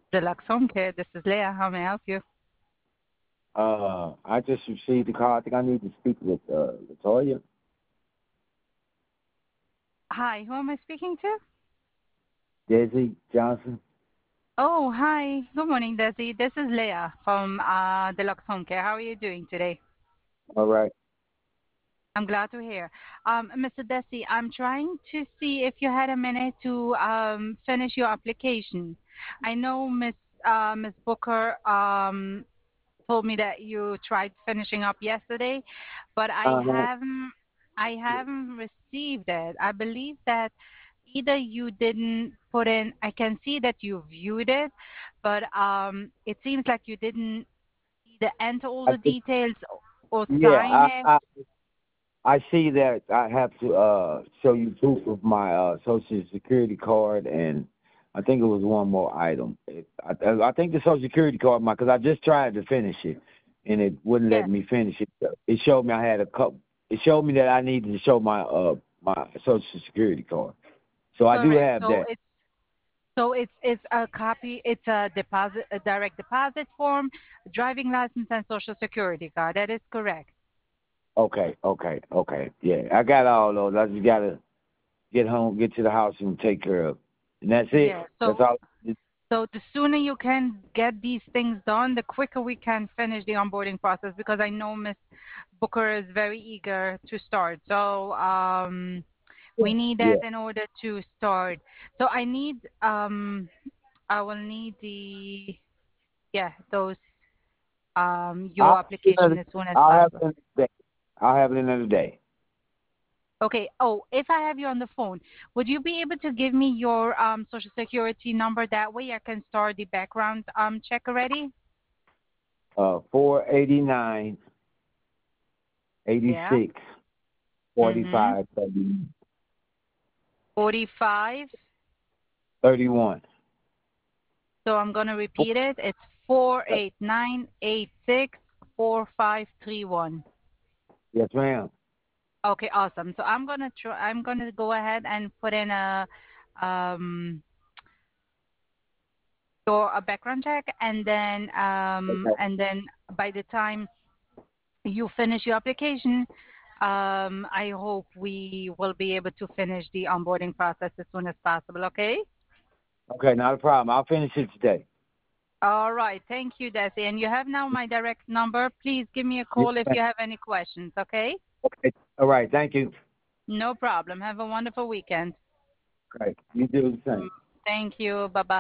Deluxe Home Care. This is Leah. How may I help you? I just received the call. I think I need to speak with Latoya. Hi, who am I speaking to? Desi Johnson. Oh, hi. Good morning, Desi. This is Leah from Deluxe Home Care. How are you doing today? All right. I'm glad to hear. Mr. Desi, I'm trying to see if you had a minute to finish your application. I know Miss Booker told me that you tried finishing up yesterday, but Uh-huh. I haven't received it. I believe that either you didn't put in, I can see that you viewed it, but it seems like you didn't either enter all I the think, details or yeah, sign it. I see that I have to show you proof of my social security card, and I think it was one more item. I think the social security card, because I just tried to finish it, and it wouldn't let Yes, me finish it. It showed me I had a couple. It showed me that I needed to show my social security card. So I do correct. have that. It's a copy, it's a direct deposit form, driving license and social security card. That is correct. Okay. Yeah, I got all those. I just gotta get home, get to the house, and take care of. And that's it. Yeah. That's all. So the sooner you can get these things done, the quicker we can finish the onboarding process because I know Miss Booker is very eager to start. So we need Yeah. that in order to start. So I will need the those I'll your have it application another. as soon as I'll have possible. it another day. I'll have it another day. Okay. Oh, if I have you on the phone, would you be able to give me your social security number? That way I can start the background check already. 489, Yeah. 86, Mhm. 45, 45. 31. So I'm gonna repeat it. It's 489864531. Yes, ma'am. Okay, awesome. So I'm gonna go ahead and put in um a background check, Okay. and then by the time you finish your application, I hope we will be able to finish the onboarding process as soon as possible. Okay. Okay, not a problem. I'll finish it today. All right. Thank you, Desi. And you have now my direct number. Please give me a Yes, call if ma'am. you have any questions. Okay. Okay. All right. Thank you. No problem. Have a wonderful weekend. Okay. You do the same. Mm, Thank you. Bye bye.